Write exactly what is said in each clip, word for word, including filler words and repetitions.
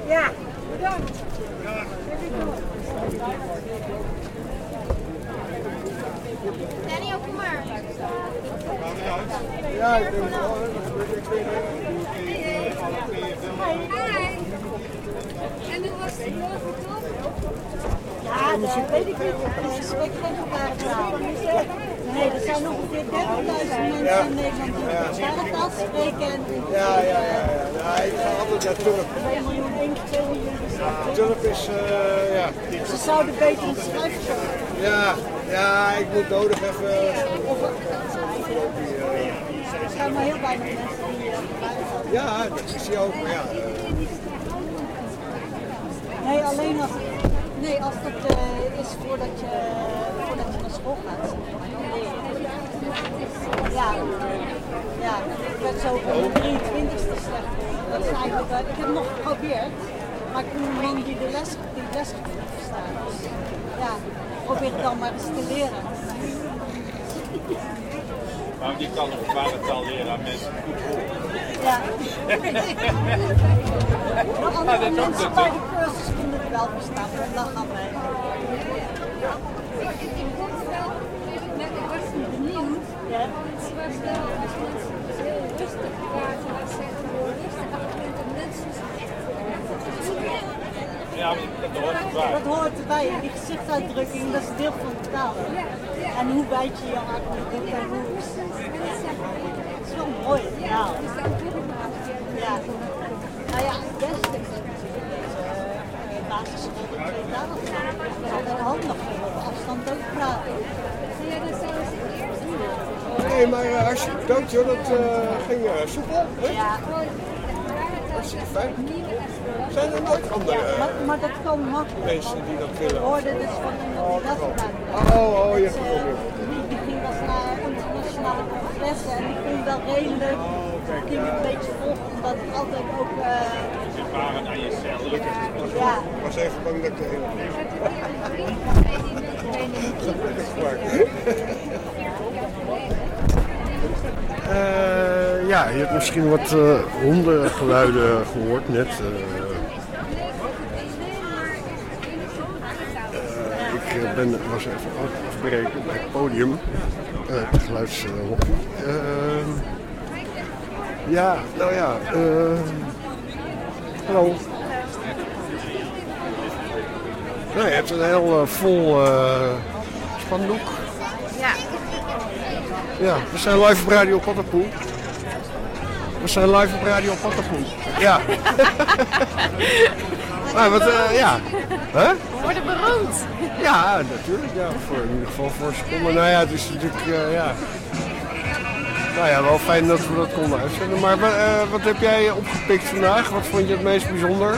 Ja, bedankt. Daniel, kom maar. Ja, ik denk wel. En hoe was het morgen toch? Ja, dat weet ik niet. Ik spreek geen gebarentaal. Nee, er zijn ongeveer dertigduizend mensen in Nederland die gebarentaal spreken. Ja, ja, ja. ja. Ik ga altijd naar Tulp. twee miljoen, één, twee miljoen. Tulp is, uh, ja. Ze zouden beter een schrijven. Ja, ja, ik moet nodig even. Of er zijn maar heel weinig mensen die gebarentaal. Ja, dat is hij ook. Maar ja. Nee, alleen als, nee, als dat uh, is voordat je, voordat je naar school gaat. Ja, ja, ik werd zo op mijn drieëntwintigste slecht. Dat is eigenlijk, uh, ik heb het nog geprobeerd, maar ik kon een man die de les, die les niet verstaan. Dus ja, probeer het dan maar eens te leren. Maar je kan nog gebarentaal leren aan mensen die goed horen. Ja. Maar andere mensen bij de cursus kunnen het wel verstaan, en dan gaan wij. In Portugal, ik was niet benieuwd. Ja. Ze was wel heel rustig waar ze was gewoon rustig achter de mensen. Ja, maar dat hoort erbij. Dat hoort erbij, die gezichtsuitdrukking, dat is deel van de taal. En hoe wijd je je hart doet en hoe. Het is wel mooi, ja. Ja. Nou ja, het beste is deze basisschool in twee dagen gaan. Dat is altijd handig om op afstand ook te praten. Ja, dat zou ze eerst doen. Nee, maar uh, als je dood joh, dat uh, ging uh, soepel. Hè? Ja. Hartstikke fijn. Zijn er nooit andere Ja, maar, maar dat kan makkelijk. mensen die dat willen? Ik hoorde dus van iemand die dat gedaan heeft. Oh, oh, je Dus, uh, die, die ging als naar internationale congressen en die kon wel redelijk dingen een beetje volgen, omdat het altijd ook. Uh, Je waren aan je cel. ja. Ik was even bang dat ik de hele Uh, ja, je hebt misschien wat uh, hondengeluiden gehoord net. Uh, uh, ik ben, was even afbreken bij het podium, uh, het geluidshokje. Uh, ja, nou ja, uh, hallo. Nou, je hebt een heel uh, vol uh, spandoek. Ja. Ja, we zijn live op Radio Pattenpoel. We zijn live op Radio Pattenpoel. Ja. Maar wat, uh, ja. Huh? We worden beroemd. Ja, natuurlijk. Ja, voor, in ieder geval voor een seconde. Nou ja, het is natuurlijk, uh, ja. Nou ja, wel fijn dat we dat konden uitzenden. Maar uh, wat heb jij opgepikt vandaag? Wat vond je het meest bijzonder?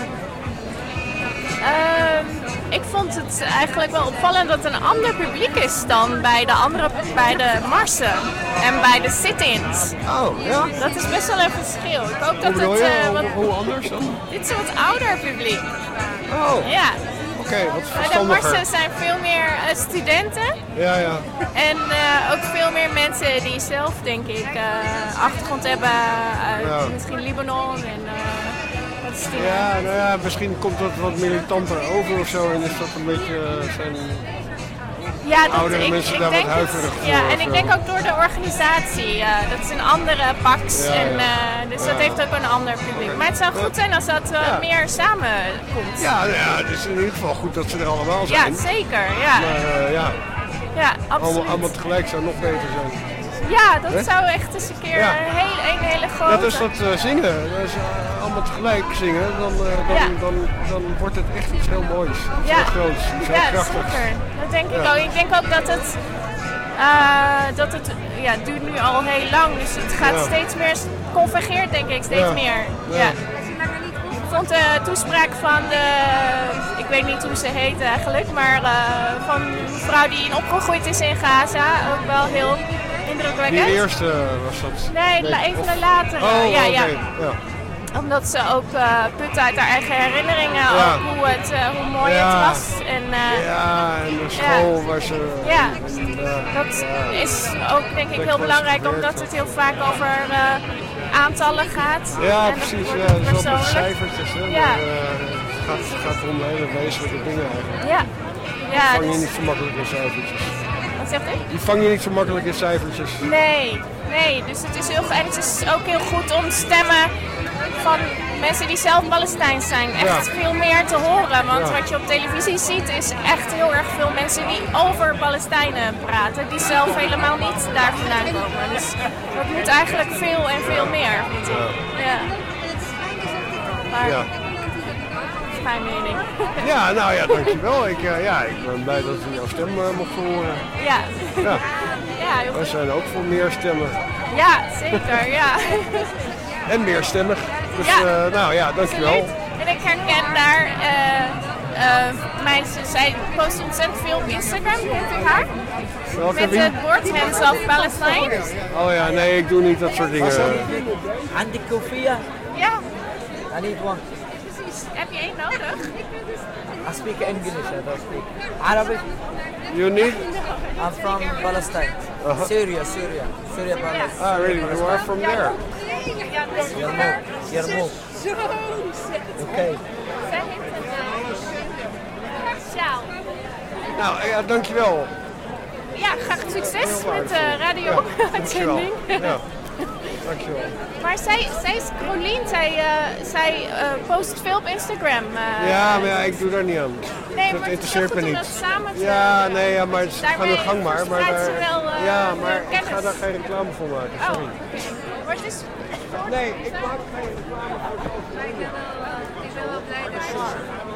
Um, ik vond het eigenlijk wel opvallend dat het een ander publiek is dan bij de andere, bij de marsen en bij de sit-ins. Oh, ja? Dat is best wel een verschil. Ik hoop dat hoe het... Uh, uh, wat, hoe, hoe anders dan? Dit is een wat ouder publiek. Oh. Ja. Oké, okay, wat verstandiger. De marsen zijn veel meer uh, studenten. Ja, ja. En uh, ook veel meer mensen die zelf, denk ik, uh, achtergrond hebben uit ja. misschien Libanon en... Uh, Ja, nou ja, misschien komt dat wat militanter over of zo en is dat een beetje uh, zijn ja, dat, oudere ik, mensen ik daar denk wat huiverig voor. Ja, en ik denk ook door de organisatie. Uh, dat is een andere pax, ja, en, uh, dus ja. dat heeft ook een ander publiek. Maar het zou goed zijn als dat uh, ja. meer samenkomt. Ja, ja, het is in ieder geval goed dat ze er allemaal zijn. Ja, zeker. Ja, maar, uh, ja. ja absoluut. Allemaal, allemaal tegelijk zou nog beter zijn. Ja, dat He? zou echt eens een keer ja. een, hele, een hele grote... Net als dat uh, zingen, als uh, allemaal tegelijk zingen, dan, uh, dan, ja. dan, dan, dan wordt het echt iets heel moois, iets ja. heel groots, iets heel ja, krachtigs. Zeker. Dat denk ik ja. ook. Ik denk ook dat het, uh, dat het, ja, het duurt nu al heel lang, dus het gaat ja. steeds meer, convergeert denk ik steeds ja. meer. Ja. Ja. Ik vond de toespraak van de, ik weet niet hoe ze heet eigenlijk, maar uh, van een vrouw die opgegroeid is in Gaza, ook wel heel... Die eerste was dat? Nee, nee. een van de latere. Oh, ja, okay. ja. ja. Omdat ze ook uh, put uit haar eigen herinneringen, ja. ook hoe, het, uh, hoe mooi ja. het was. En, uh, ja, en de school ja. waar ze... Ja, en, uh, dat ja. is ook denk ik heel belangrijk, omdat het heel vaak over uh, aantallen gaat. Ja, en precies. wordt Ja, dat is wel persoonlijk. met cijfertjes. Hè, Ja. maar, uh, het, gaat, het gaat om hele wezenlijke dingen eigenlijk. Ja. Ja, Die vang je dus- niet zo makkelijk in cijfertjes. Wat zegt u? Die vang je niet zo makkelijk in cijfertjes. Nee, nee. Dus het is heel, en het is ook heel goed om stemmen van mensen die zelf Palestijns zijn. Echt Ja. veel meer te horen. Want Ja. wat je op televisie ziet is echt heel erg veel mensen die over Palestijnen praten. Die zelf helemaal niet daar vandaan komen. Dus dat moet eigenlijk veel en veel meer, vind ik. Ja. Maar, Ja. dat is mijn mening. Ja, nou ja, dankjewel. Ik, uh, ja, ik ben blij dat we jouw stem uh, mochten horen. Ja. Ja. Ja, heel We goed. zijn ook voor meer stemmen. Ja, zeker. Ja. En meerstemmig. Dus Ja. uh, nou ja, dankjewel. Absoluut. En ik herken daar uh, uh, meisjes, zij posten ontzettend veel op Instagram, kent u haar? Welke Met wie? het woord Hands of Palestine. Oh ja, nee, ik doe niet dat soort dingen. عندك كوفية؟ Ja, I need one. precies. Heb je één nodig? I speak English. I don't speak Arabic. You need? I'm from Palestine. Uh-huh. Syria, Syria, Syria, Palestine. Ah, really? You are from there? Ja, dus Yarmouk, Yarmouk. Okay. zij heeft een uh, sjaal. Nou ja, dankjewel. Ja, graag succes met de Ja, dankjewel. radio-uitzending. Ja, dankjewel. Maar zij, zij is Carolien, zij, uh, zij uh, post veel op Instagram. uh, Ja, maar ja, ik doe daar niet aan. Nee, Dat maar het is wel interesseert me goed om niet. dat samen te Ja, nee, ja, maar het is- ga Daarmee nu gang maar. maar verspreidt ze daar, wel, uh, ja, maar veel ik ga kennis. daar geen reclame voor maken, Oh, sorry. oké. Maar het is... Nee, ik maak geen reclame voor het Ik ben wel, ik ben wel blij dat je...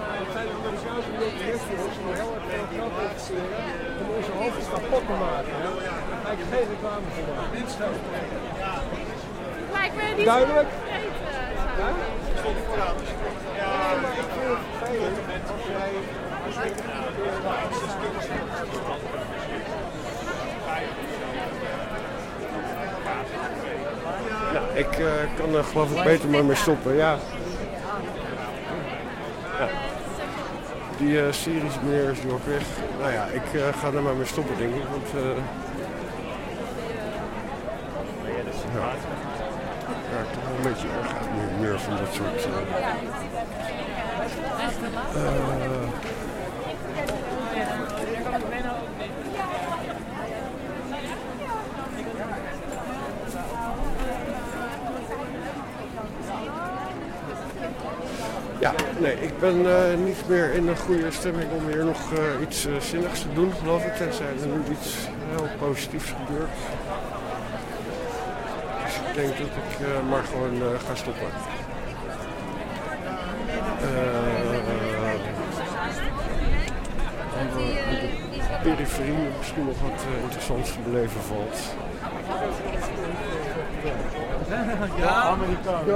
om onze hoofd kapot te maken. Hè? Daar ga ik geen reclame voor maken. Lijkt me niet Duidelijk? Ja? Ja, maar ik vind het vervelend als jij... Als jij nou, ik uh, kan er geloof ik beter maar mee stoppen, ja. Ja. Die uh, Syrische meneer is nu ook weg. Nou ja, ik uh, ga er maar mee stoppen, denk ik. Want, uh, ja. Ja, ik toch wel een beetje erg uit meer, meer van dat soort... Uh, uh, Ja, nee, ik ben uh, niet meer in een goede stemming om hier nog uh, iets uh, zinnigs te doen, geloof ik. Tenzij er nu iets heel positiefs gebeurt. Dus ik denk dat ik uh, maar gewoon uh, ga stoppen. Uh, aan de, aan de periferie misschien nog wat uh, interessants te beleven valt. Ja, Amerikaan.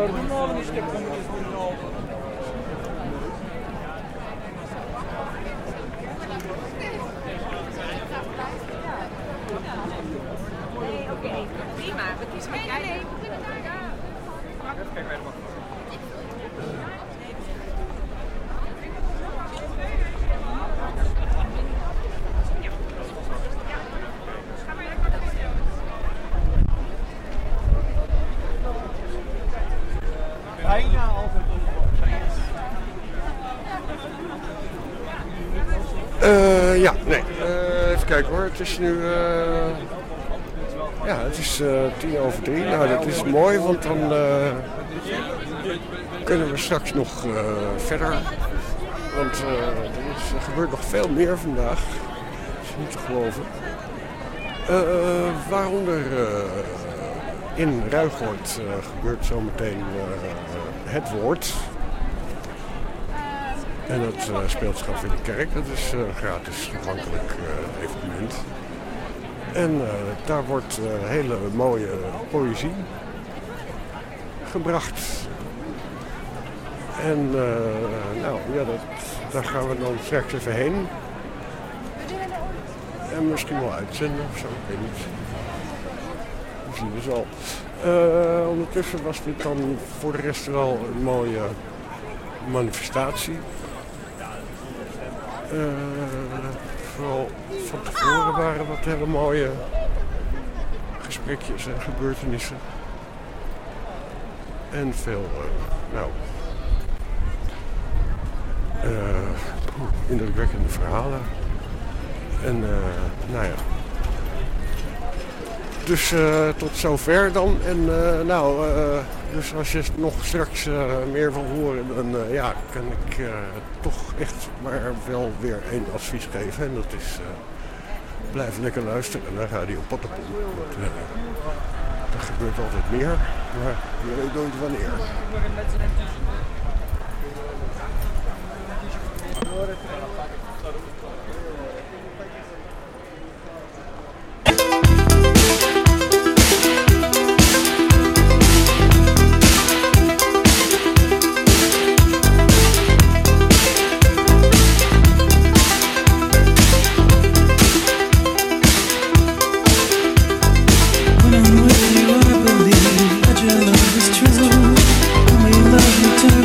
Oké, prima. We kiezen met jij. Nee, we kunnen daar. Bijna altijd. Uh, ja, nee. Uh, even kijken hoor. Het is nu... Uh, ja, het is uh, tien over drie. Nou, dat is mooi, want dan uh, kunnen we straks nog uh, verder. Want uh, er, is, er gebeurt nog veel meer vandaag. Dat is niet te geloven. Uh, waaronder uh, in Ruigoord uh, gebeurt zometeen uh, het woord. En dat uh, speelt zich af in de kerk. Dat is uh, een gratis toegankelijk uh, evenement. En uh, daar wordt uh, hele mooie poëzie gebracht. En uh, nou ja, dat, daar gaan we dan straks even heen. En misschien wel uitzenden of zo, ik weet niet. We zien dus al. Uh, ondertussen was dit dan voor de rest wel een mooie manifestatie. Uh, vooral van tevoren waren wat hele mooie gesprekjes en gebeurtenissen. En veel, uh, nou, uh, indrukwekkende verhalen. En uh, nou ja. Dus uh, tot zover dan. En uh, nou, uh, dus als je nog straks uh, meer wil horen, dan uh, ja, kan ik uh, toch echt maar wel weer één advies geven. En dat is, uh, blijf lekker luisteren naar Radio Pattenpoel. Uh, er gebeurt altijd meer, maar je weet nooit wanneer. When I'm with you, I believe that your love is true. Only love you to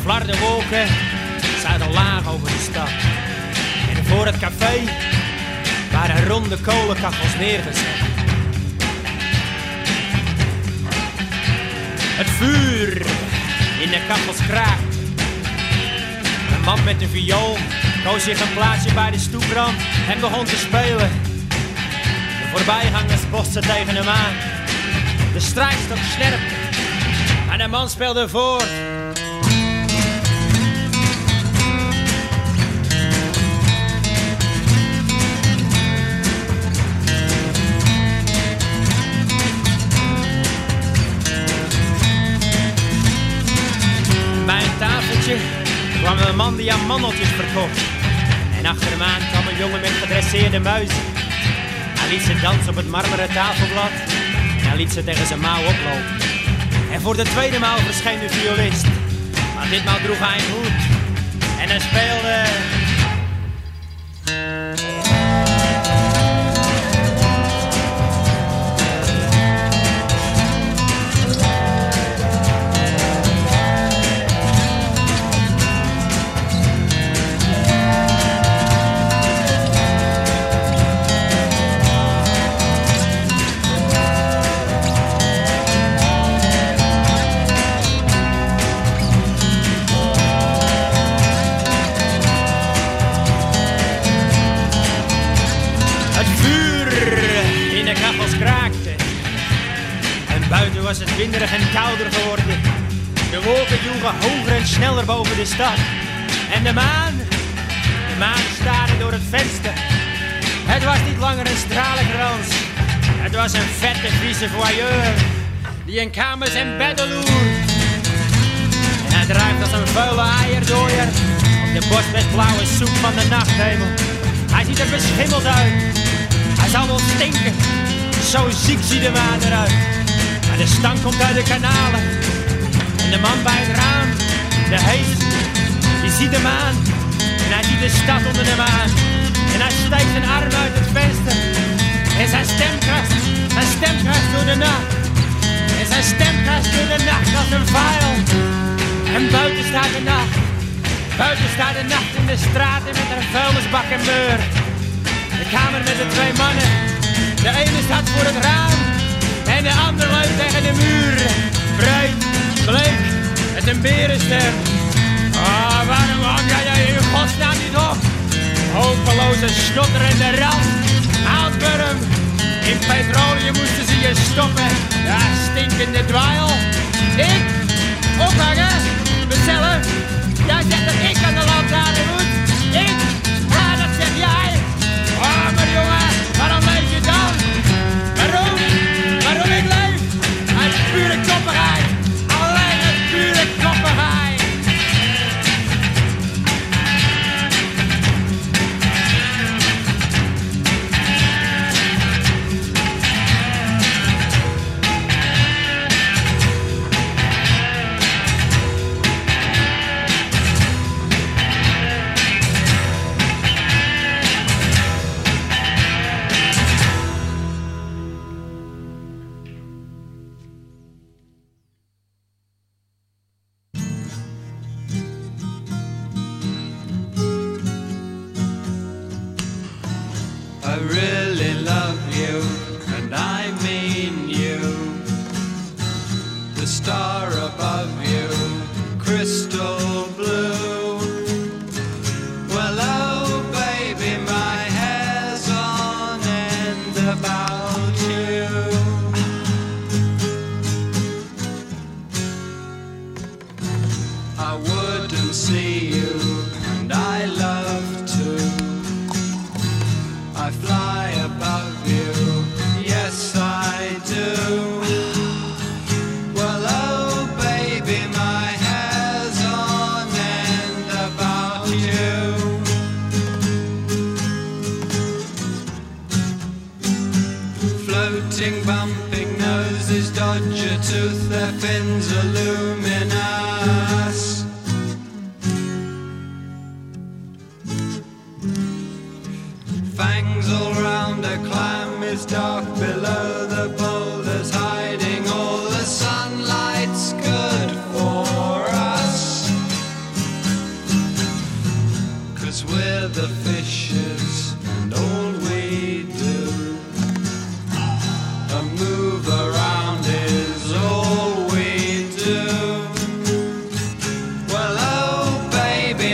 flarden wolken zaten laag over de stad. En voor het café waren ronde kolenkachels neergezet. Het vuur in de kachels kraakt. Een man met een viool koos zich een plaatsje bij de stoeprand en begon te spelen. De voorbijgangers botsten tegen hem aan. De strijkstok snerpte en de man speelde voort. Bij een tafeltje kwam een man die aan mandeltjes verkocht. En achter hem aan kwam een jongen met gedresseerde muizen. Hij liet ze dansen op het marmeren tafelblad. En hij liet ze tegen zijn mouw oplopen. En voor de tweede maal verscheen de violist. Maar ditmaal droeg hij een hoed. En hij speelde... Buiten was het winderig en kouder geworden. De wolken joegen hoger en sneller boven de stad. En de maan, de maan staarde door het venster. Het was niet langer een stralenkrans. Het was een vette, vieze voyeur die in kamers en bedden loert. En hij drijft als een vuile eierdooier op de bosbesblauwe soep van de nachthemel. Hij ziet er beschimmeld uit. Hij zal wel stinken. Zo ziek ziet de maan eruit. Maar de stank komt uit de kanalen. En de man bij het raam, de hees, die ziet hem aan. En hij ziet de stad onder hem aan. En hij steekt zijn arm uit het venster. En zijn stem krast, zijn stem krast door de nacht. En zijn stem krast door de nacht als een vuil. En buiten staat de nacht. Buiten staat de nacht in de straten met een vuilnisbak en meur. De kamer met de twee mannen. De ene staat voor het raam. En de ander leunt tegen de muur. Breed, bleek, met een berenster. Ah, oh, waarom hang jij in godsnaam niet op? Hopeloze snotterende rand. Houtburm. In petroleum moesten ze je stoppen. Ja, stinkende dweil. Ik? Ophangen? Mezelf? Jij zegt dat ik aan de lantaarn moet. Ik? Ja, dat zeg jij. Oh, maar jongen, waarom leef je dan? Waarom? Waarom ik leef? Uit pure koppigheid. Alleen uit pure koppigheid. I really love you, and I mean you. The star above you, crystal blue. Well, oh baby, my hair's on end about you. I wouldn't see you, and I love to. I fly above you, yes I do. Well, oh baby, my hair's on end about you. Floating, bumping noses, dodge a tooth, their fins are luminous. Fangs all round, a clam is dark below the boulders, hiding all the sunlight's good for us.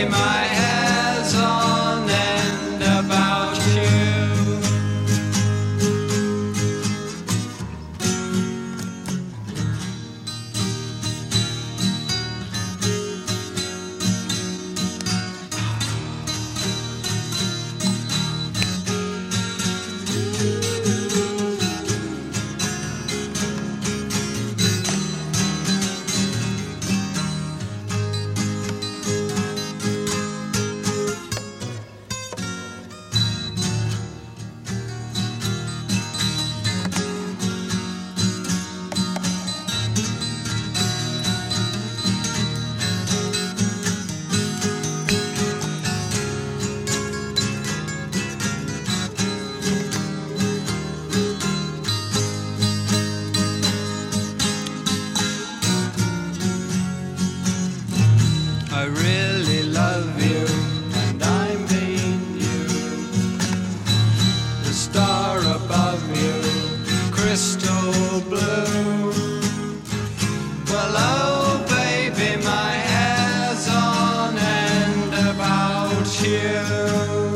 baby, my hair's on end about you. I really love you, and I mean you. The star above you, crystal blue. Well, oh baby, my hair's on end about you.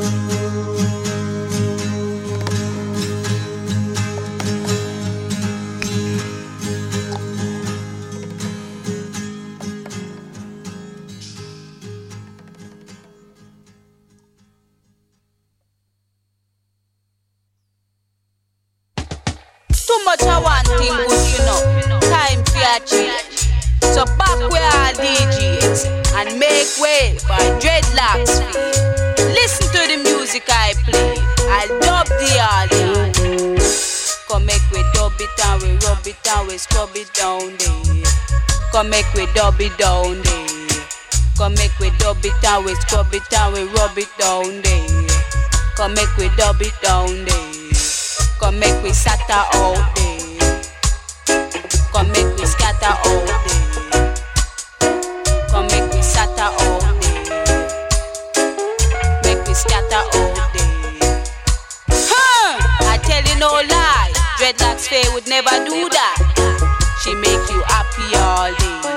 Too much I want thing good, you know. Time for a change. So back where all D Js and make way for dreadlocks. Listen to the music I play. I'll dub the audience. Come make we dub it and we rub it and we scrub it down there. Come make we dub it down there. Come make we dub it and we scrub it and we rub it down there. Come make we dub it down there. Come make we scatter out there. Come make we scatter out there. Come make we scatter out there. Make we scatter out there. Huh! I tell you no lie, Dreadlocks Faye would never do that. She make you happy all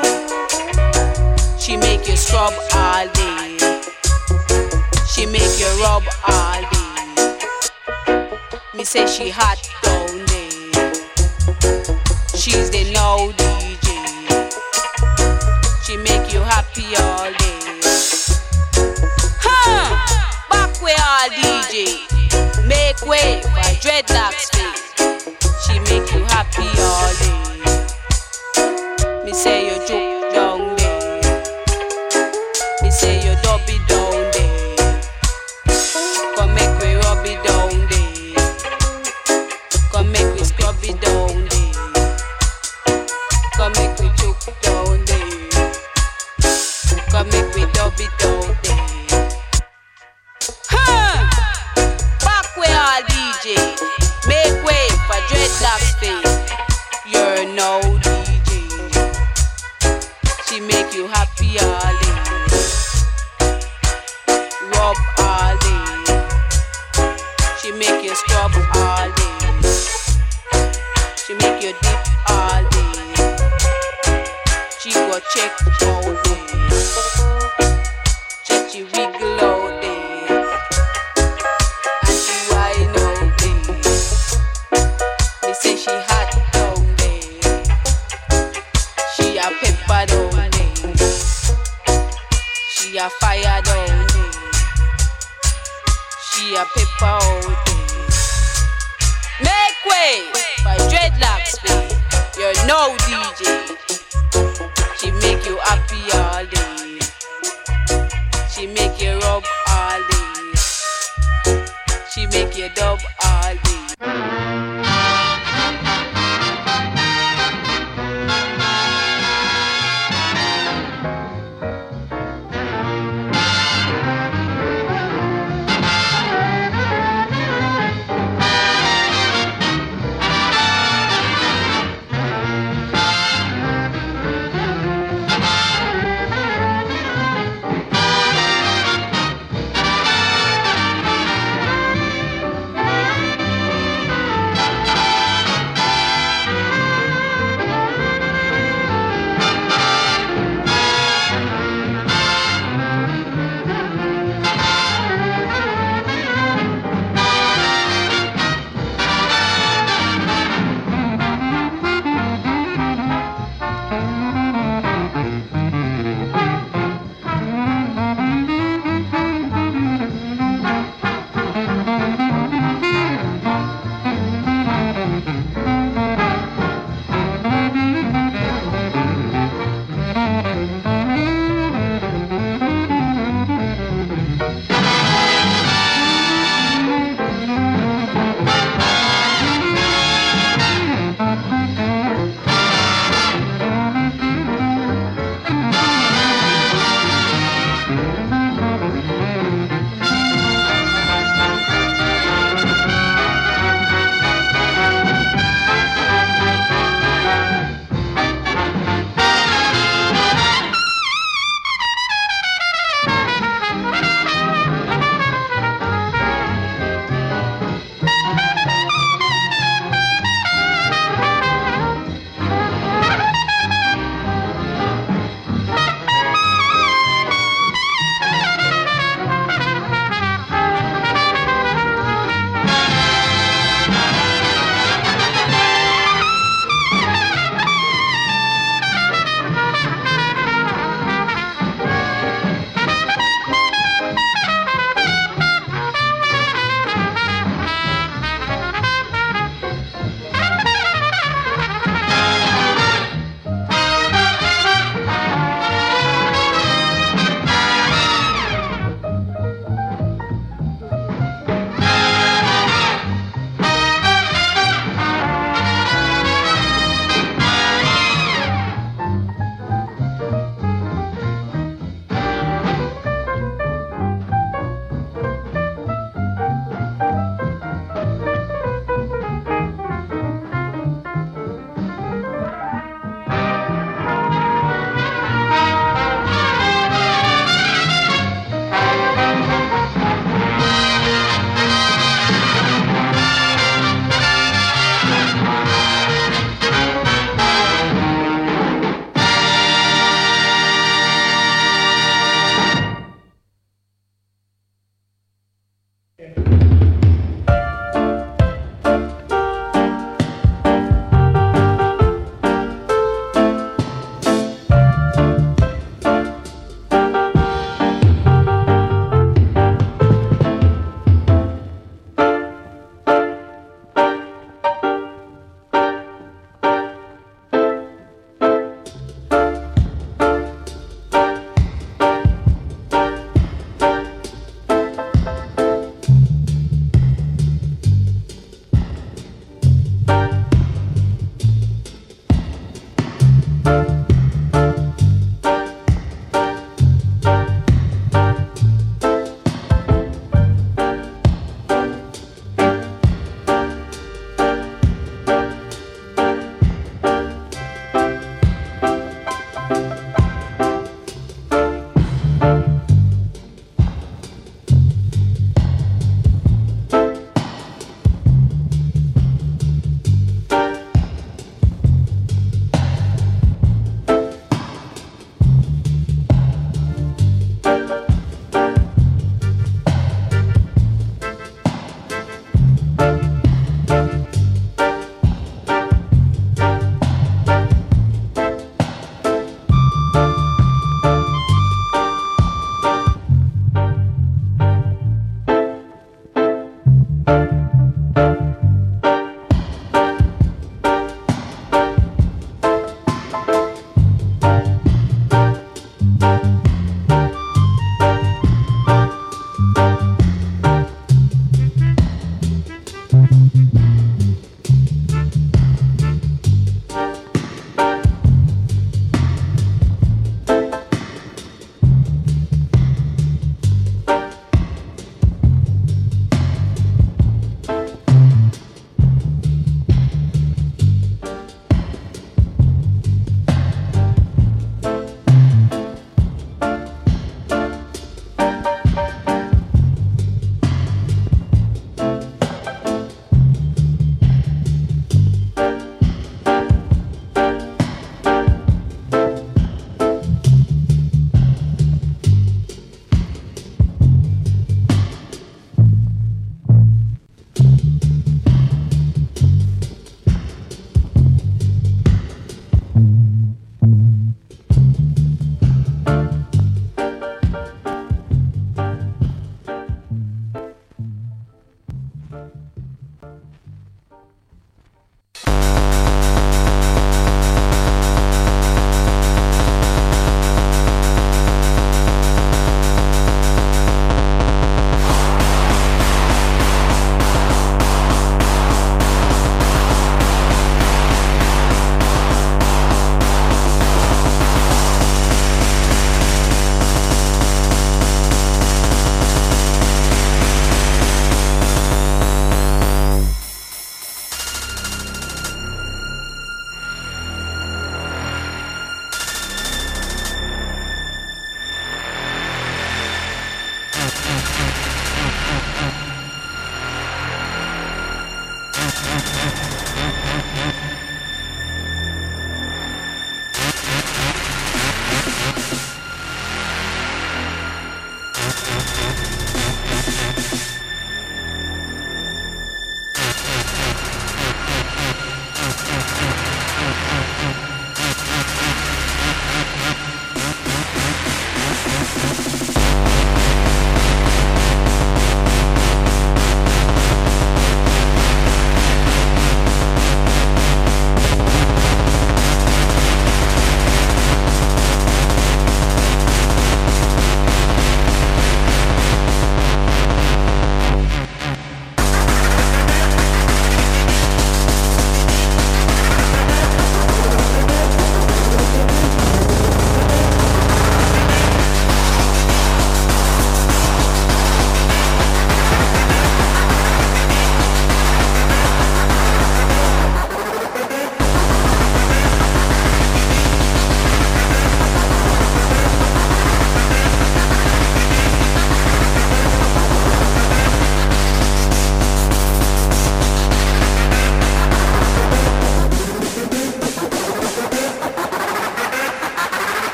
day. She make you scrub all day. She make you rub all day. Me say she hot down there. She's the now D J. She make you happy all day. Huh! Back way all D J. Make way for Dreadlocks Faye. She make you happy all day. Me say you juke down there. Me say you dub it down there. Come make we rub it down there. Come make we scrub it down there. Come make we choke down there. Come make we dub it down there. Huh! Back way all D J. Make way for Dreadlocks Faye. You're no D J. She make you happy all day. Rub all day. She make you scrub all day. She make you dip all day. She go check all day. Check she wiggle all day. And she whine all day. They say she hot down there. She a pepper down there. She a fire down there. She a pepper all day. Make way for Dreadlocks Faye. You're no D J. She make you happy all day. She make you rub all day. She make you dub all day.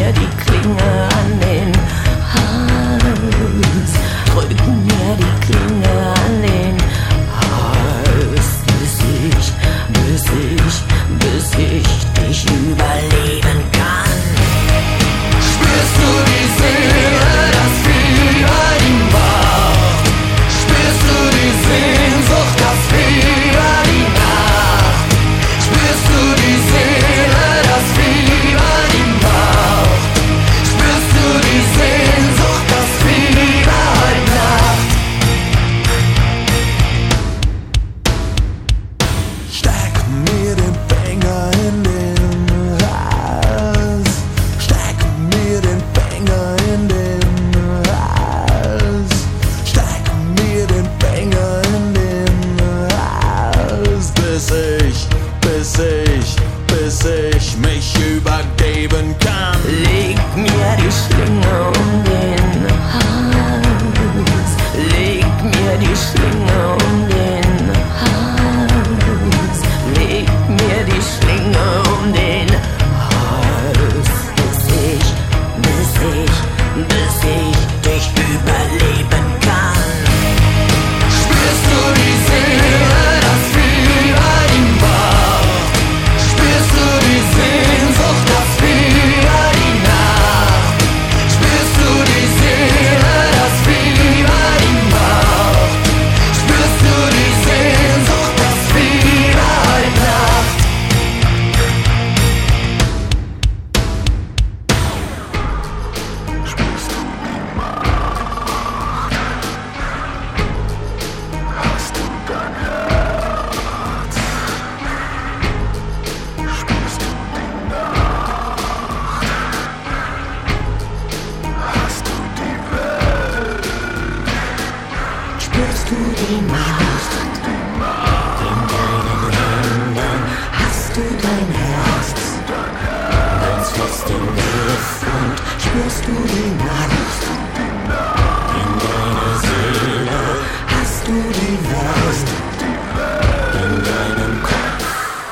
mir die Klinge an den Hals. Drück mir die Klinge an den Hals. Bis ich, bis ich, bis ich dich überleben kann. Spürst du die Seele, das Fieber im Bauch? Spürst du die Sehnsucht, das Fieber die Nacht? Spürst du die Seele, das Fieber im Bauch? Spürst du die Sehnsucht, das Fieber heute Nacht? Steck mir den Finger in den Hals. Steck mir den Finger in den Hals. Steck mir den Finger in den Hals. Bis ich, bis ich, bis ich mich übergeben kann. Leg mir die Schlinge um den Hals. Leg mir die Schlinge um den Hals. Leg mir die Schlinge um den Hals. Bis ich, bis ich, bis ich dich überleben kann. Spürst du die Seele, das Fieber im Bauch? Spürst du die Sehnsucht, das Fieber die Nacht? Spürst du die Seele, das Fieber im Bauch? Spürst du die Sehnsucht, das Fieber heute Nacht? Spürst du die Macht? Hast du dein Herz? Spürst du die Nacht? Hast du die Welt? Spürst du die Macht? In deinen Händen hast du dein Herz. Ganz fest in der Luft spürst du die Nacht. In deiner Seele hast du die Welt. In deinem Kopf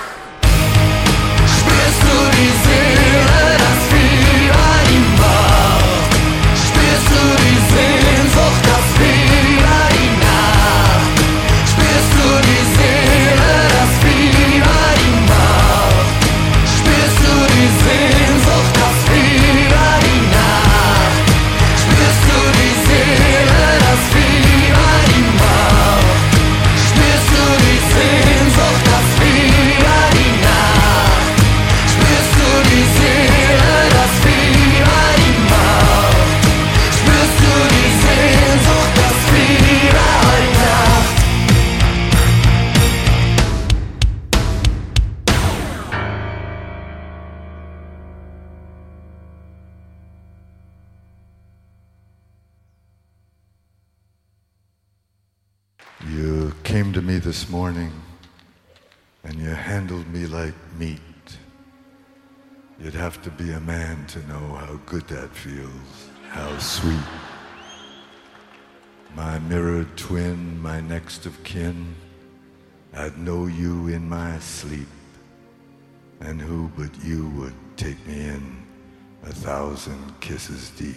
spürst du die Seele, das Fieber im Bauch. Spürst du die Sehnsucht, das Fieber die Nacht? Spürst du die Seele, das Fieber im Bauch? Spürst du die Sehnsucht, das Fieber die Nacht? Spürst du die Seele, das Fieber im Bauch? Spürst du die Sehnsucht, das Fieber die Nacht? Spürst du die Seele, das Fieber im Bauch? Spürst du die Sehnsucht, das Fieber heute Nacht? You came to me this morning and you handled me like meat. You'd have to be a man to know how good that feels, how sweet. My mirrored twin, my next of kin, I'd know you in my sleep. And who but you would take me in a thousand kisses deep?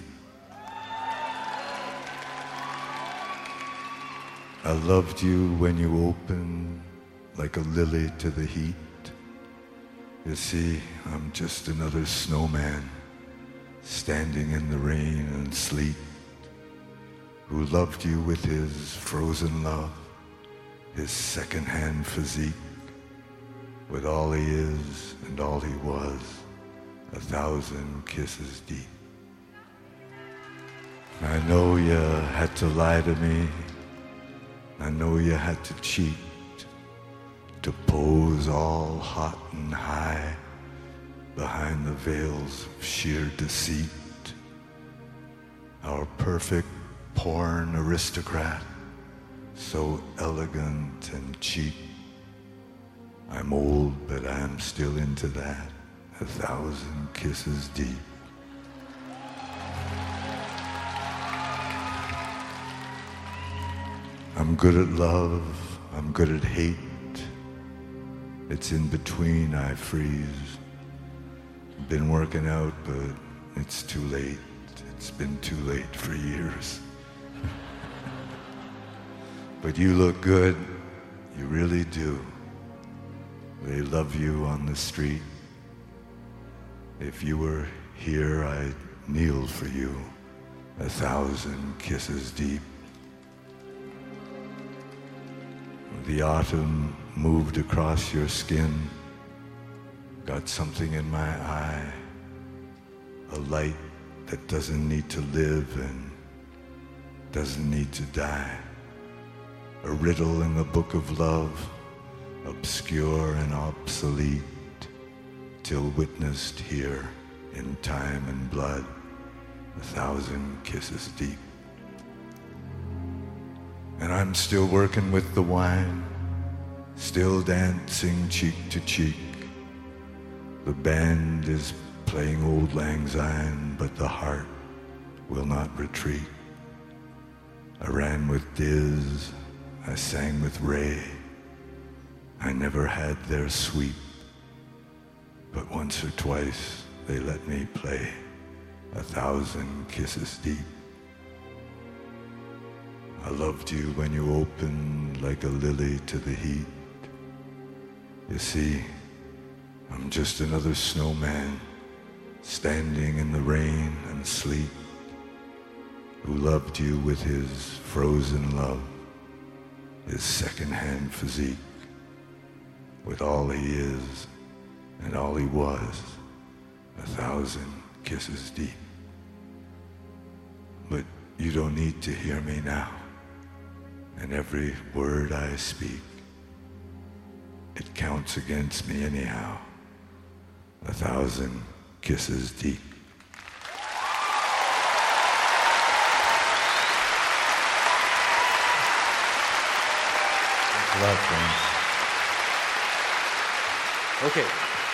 I loved you when you opened like a lily to the heat. You see, I'm just another snowman standing in the rain and sleet, who loved you with his frozen love, his second-hand physique, with all he is and all he was, a thousand kisses deep. I know you had to lie to me. I know you had to cheat, to pose all hot and high behind the veils of sheer deceit. Our perfect porn aristocrat, so elegant and cheap. I'm old, but I'm still into that, a thousand kisses deep. I'm good at love, I'm good at hate. It's in between I freeze. Been working out, but it's too late. It's been too late for years. But you look good, you really do. They love you on the street. If you were here, I'd kneel for you, a thousand kisses deep. The autumn moved across your skin, got something in my eye, a light that doesn't need to live and doesn't need to die. A riddle in the book of love, obscure and obsolete, till witnessed here in time and blood, a thousand kisses deep. And I'm still working with the wine, still dancing cheek to cheek. The band is playing Old Lang Syne, but the heart will not retreat. I ran with Diz, I sang with Ray. I never had their sweep, but once or twice they let me play a thousand kisses deep. I loved you when you opened like a lily to the heat. You see, I'm just another snowman standing in the rain and sleet, who loved you with his frozen love, his second-hand physique, with all he is and all he was, a thousand kisses deep. But you don't need to hear me now, and every word I speak, it counts against me anyhow, a thousand kisses deep. Thanks a lot, friends. Okay.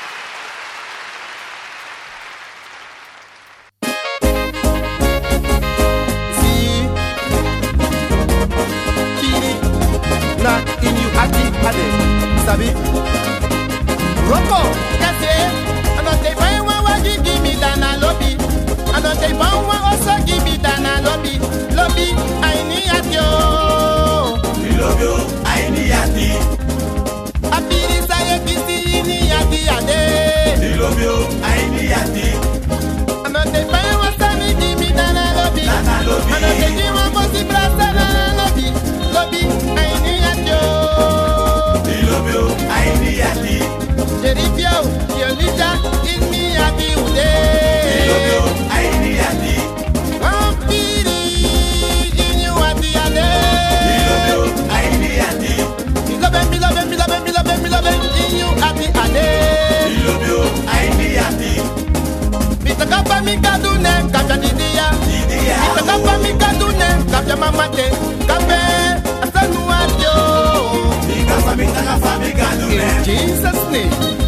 Na inyu ati ade sabi Roko kase anote fine one wa give me dana lobby anote fine one also give me dana lobby lobby I need at yo we love you I need at you apiri saye kisi ni ati ade we love you I need at you anote fine one sani give me dana lobby dana lobby anote give one bossy brasa dana lobby lobby I need at yo we love you I need at you Jerifio, Yolita, in me a be ude. I need a tea. Vampiri, in you a tea a day. I need a tea. Me love him, me love him, me love him, me love him, me love him, in you a tea a day. I need a tea. Me took up a me kadune, kapja didia. Me took up a me kadune, kapja mamate. Kape, asanu adio. Me kapa me kapa me kadune. In Jesus' name.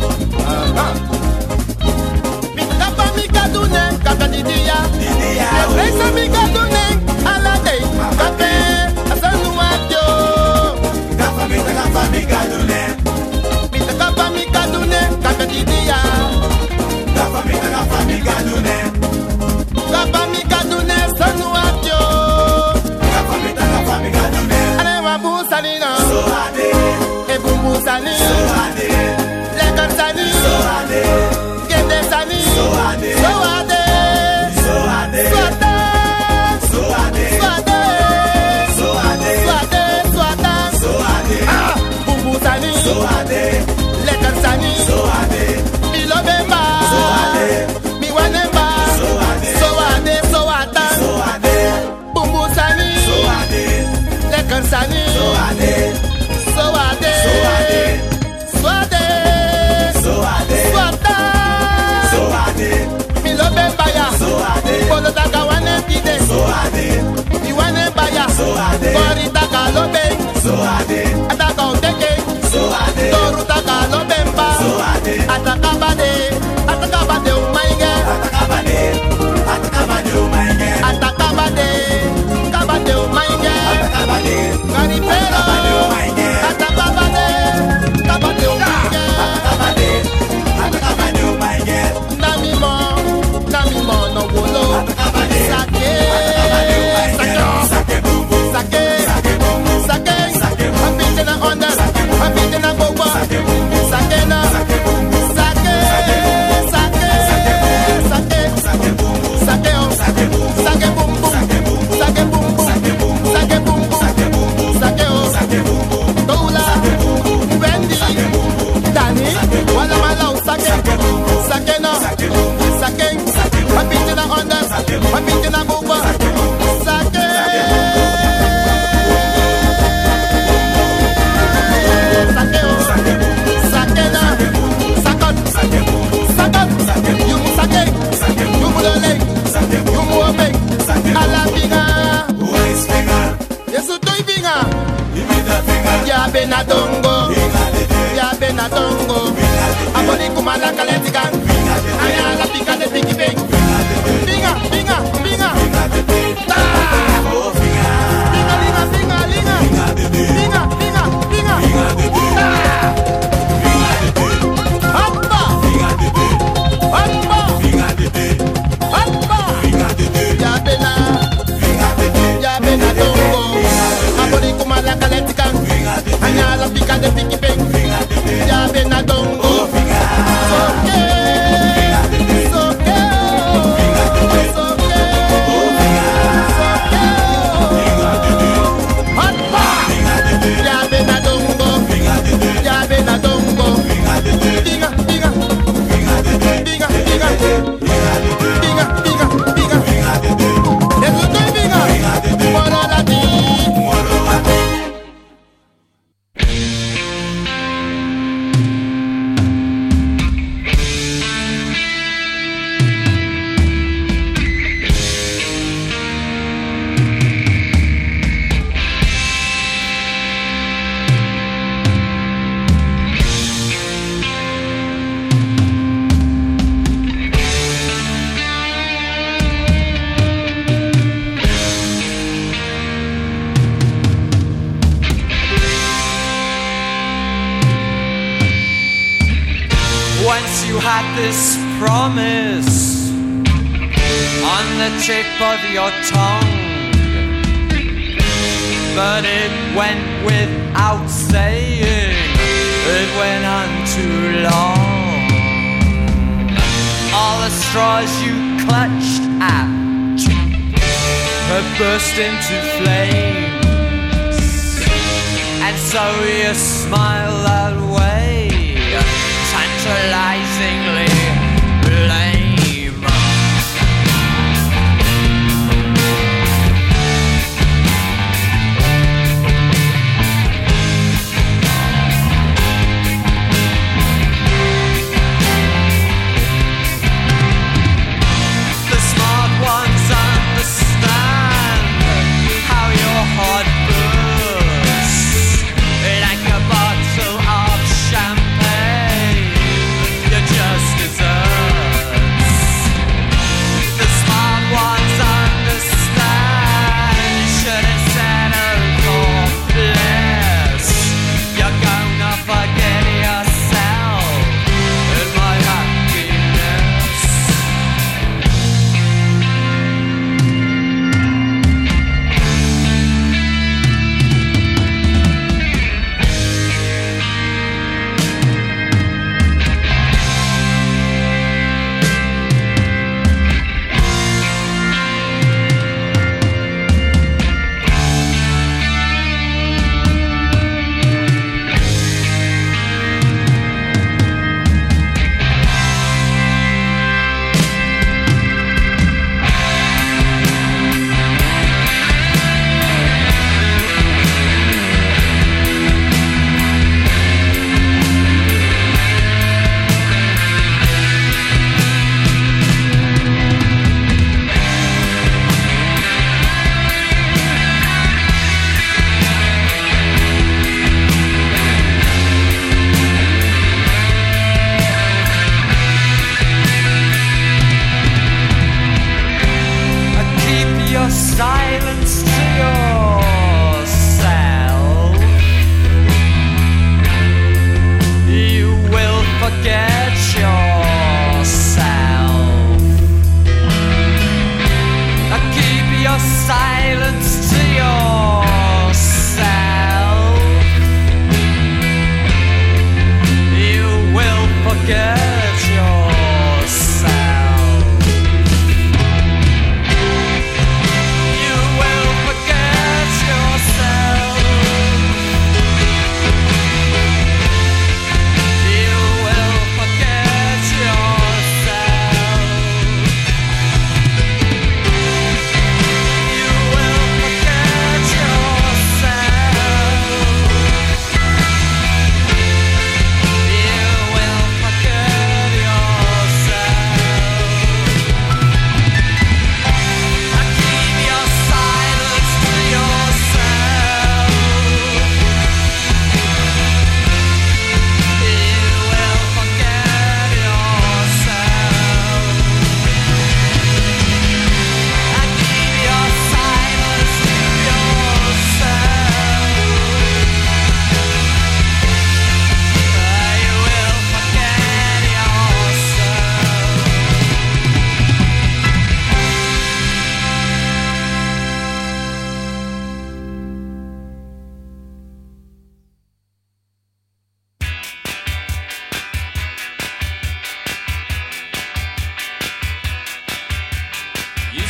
Mikapa mikadune kakadidia Ebresa mikadune alade Kape asanu adio Mikapa mikapa mikadune Mikapa mikadune kakadidia Mikapa mikapa mikadune Mikapa mikadune asanu adio Mikapa mikapa mikadune Ale wabu salina So ade Ebumbu salina So ade Sani, so ade, Gende Sani, so ade, so ade, so ade, so ade, so ade, so ade, so ade, so ade, so ade, ah, Bumbu Sani, so ade, Lekan Sani, so ade, Mi Lovemba, so ade, Mi Wanemba, so ade, so ade, so ade, so ade, Bumbu Sani, so ade, Lekan Sani, so ade, so ade, so ade. Mi lo be baya, polo taka wane pide, mi wane baya, kori taka lo be, ataka oteke, toru taka lo bemba, ataka bade, ataka bade umainge, ataka bade, ataka bade umainge, ataka bade, kabade umainge, ataka bade, karipero, ataka bade, kabade umainge, ataka bade, ataka bade umainge, nami mo, nami mo no. Benadongo, ya Benadongo, Aboli Kumala Kaletika, Aya la Pika de Piki Bang, Binga, Binga, Binga, Binga, Binga, Binga, Binga, Binga, Binga, Hoppa, Hoppa, Hoppa, ya Bena, ya Benadongo, Aboli Kumala Kaletika, Anya la Pika de Piki Bang, ya Benadongo, Soke, Soke, Soke, Soke, Hoppa, ya Benadongo, ya Benadongo, Binga, Binga, Binga, Binga, Binga, Binga, Binga, Eso estoy Binga, Moro la ti, Moro la ti. Once you had this promise on the tip of your tongue, but it went without saying, it went on too long. All the straws you clutched at have burst into flames, and so you smile that way, tantalizingly lame. The smart ones understand how your heart bursts like a bottle of champagne. You're just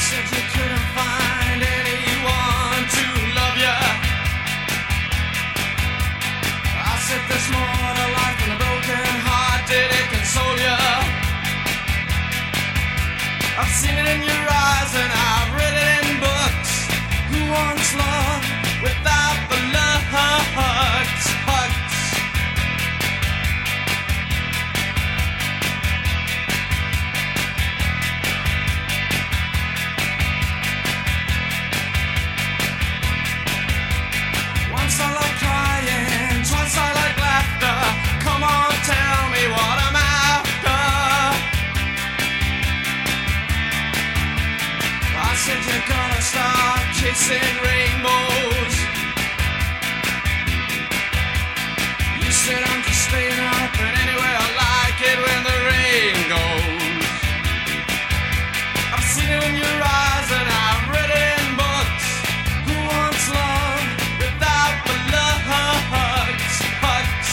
said you couldn't find anyone to love you. I said there's more to life than a broken heart. Did it console you? I've seen it in your eyes and I've read it in books. Who wants love without the love? Hugs, hugs. Once I like crying, twice I like laughter. Come on, tell me what I'm after. I said you're gonna start kissing rainbows. You said I'm just staying up, and anyway I like it when the rain goes. I've seen it in your eyes and I've read it in books. Who wants love without the love? Hugs, hugs.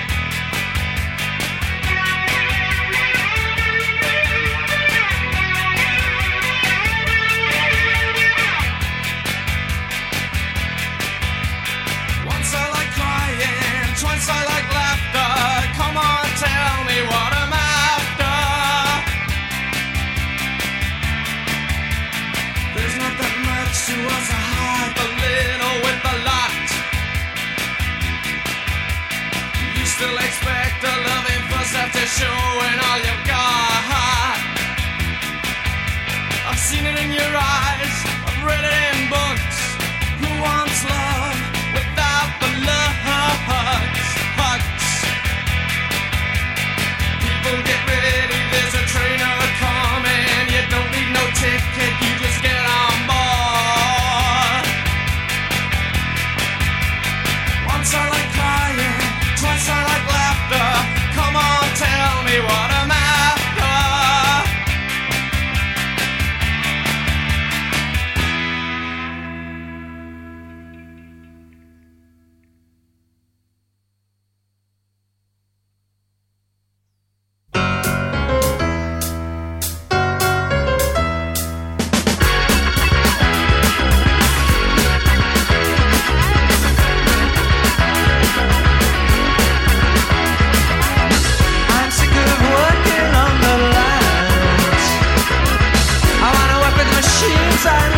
Once I like crying, twice I like laughter. Come on, tell me what I'm after. There's not that much to us, a hype, a little with a lot. You still expect a loving first after showing all you've got. I've seen it in your eyes, I've read it in books. Who wants love without the love? Hugs, hugs. People get ready, there's a trainer coming. You don't need no ticket, you just get on board. Once I like crying, twice I like laughter. Come on, tell me what I'm after. I'm sick of working on the lines. I wanna work with machines. I